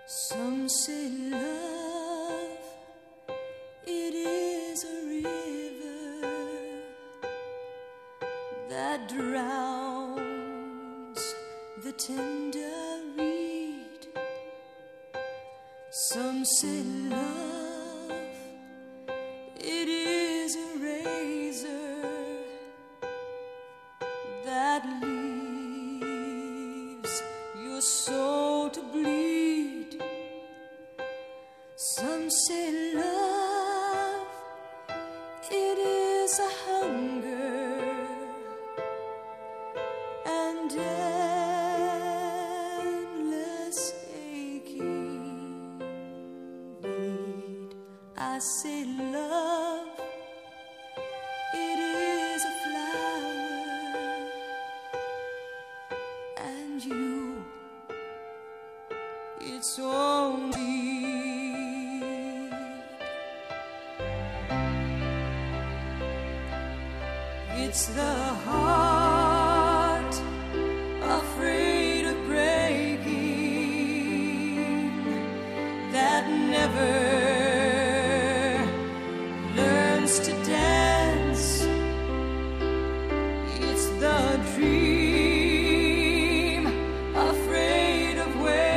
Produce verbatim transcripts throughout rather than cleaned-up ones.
Some say love, it is a river that drowns the tender reed. Some say love, it is a razor that leaves your soul to bleed. Some say love, it is a hunger and endless aching need. I say love, it is a flower, and you, it's only it's the heart afraid of breaking that never learns to dance. It's the dream afraid of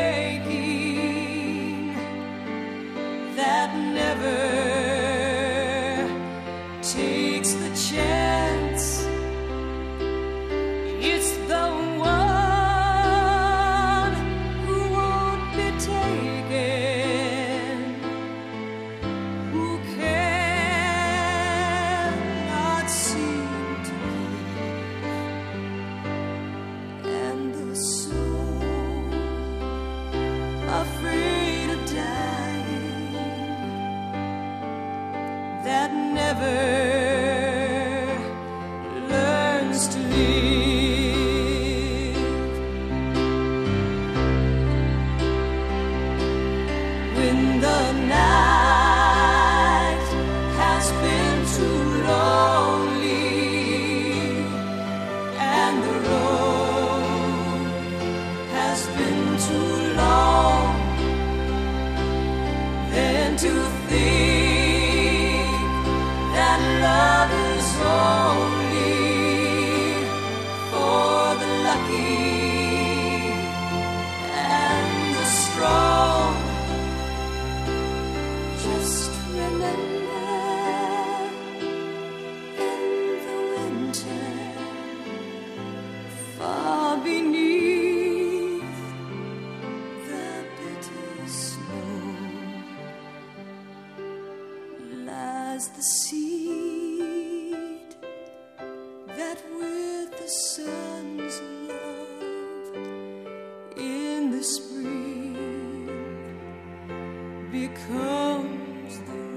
waking that never takes the chance. It's the one who won't be taken, who cannot seem to give, and the soul afraid of dying that never learns to live. When the night has been too lonely and the road has been too long, then to think that love is only for the lucky and the strong. Just remember, in the winter, far beneath the bitter snow, lies the seed that with the sun's love in the spring becomes the